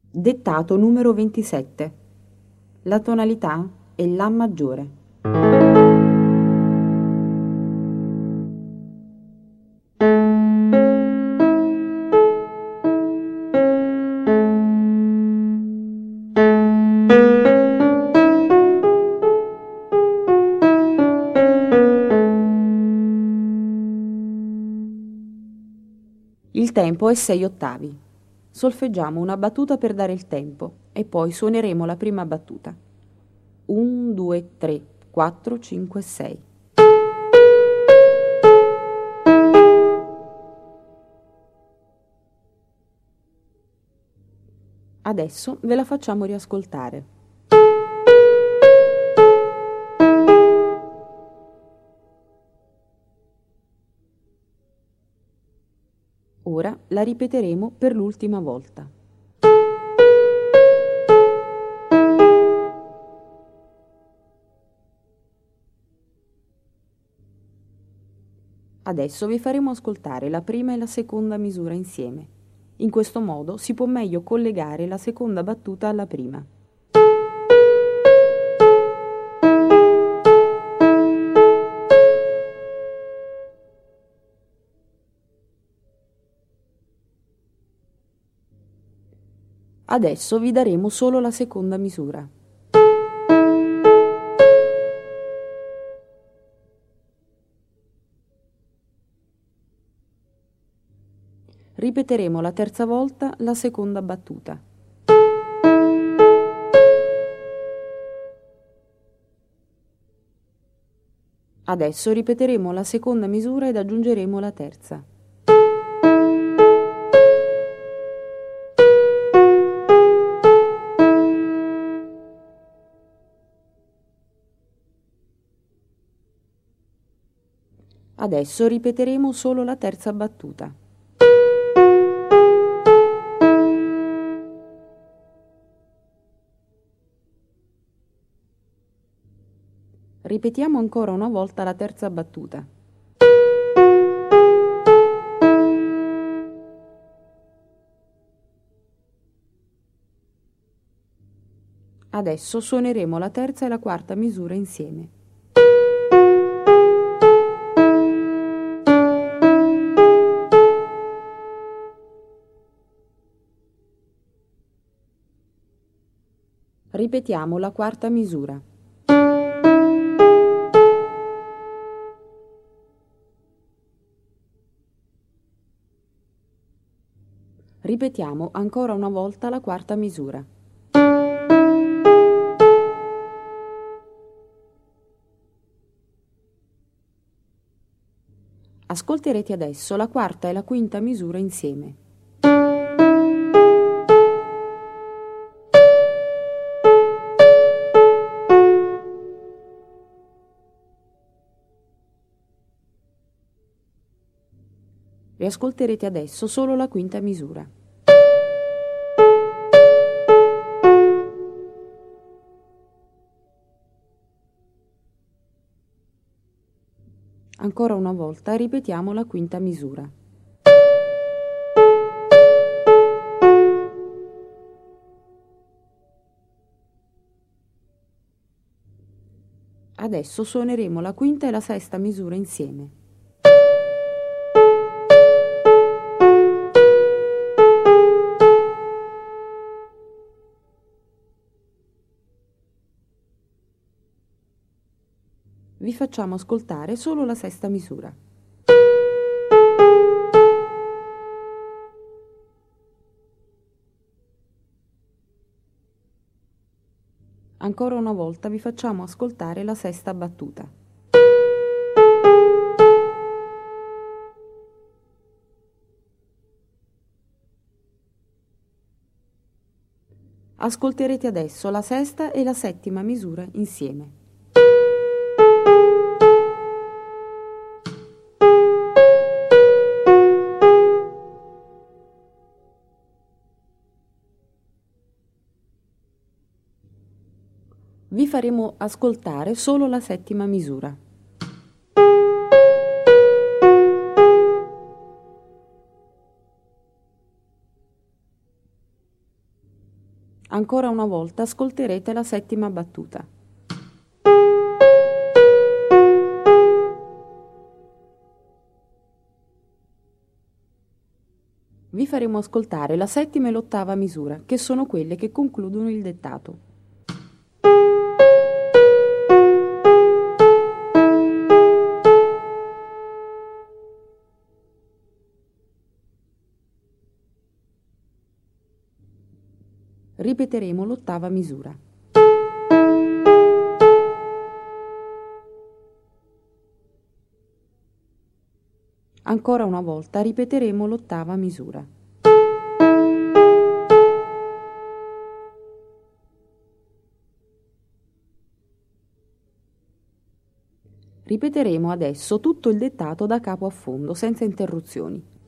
Dettato numero 27. La tonalità è La maggiore. Il tempo è 6 ottavi. Solfeggiamo una battuta per dare il tempo e poi suoneremo la prima battuta. 1, 2, 3, 4, 5, 6. Adesso ve la facciamo riascoltare. Ora la ripeteremo per l'ultima volta. Adesso vi faremo ascoltare la prima e la seconda misura insieme. In questo modo si può meglio collegare la seconda battuta alla prima. Adesso vi daremo solo la seconda misura. Ripeteremo la terza volta la seconda battuta. Adesso ripeteremo la seconda misura ed aggiungeremo la terza. Adesso ripeteremo solo la terza battuta. Ripetiamo ancora una volta la terza battuta. Adesso suoneremo la terza e la quarta misura insieme. Ripetiamo la quarta misura. Ripetiamo ancora una volta la quarta misura. Ascolterete adesso la quarta e la quinta misura insieme. Riascolterete adesso solo la quinta misura. Ancora una volta ripetiamo la quinta misura. Adesso suoneremo la quinta e la sesta misura insieme. Vi facciamo ascoltare solo la sesta misura. Ancora una volta vi facciamo ascoltare la sesta battuta. Ascolterete adesso la sesta e la settima misura insieme. Vi faremo ascoltare solo la settima misura. Ancora una volta ascolterete la settima battuta. Vi faremo ascoltare la settima e l'ottava misura, che sono quelle che concludono il dettato. Ripeteremo l'ottava misura. Ancora una volta ripeteremo l'ottava misura. Ripeteremo adesso tutto il dettato da capo a fondo, senza interruzioni.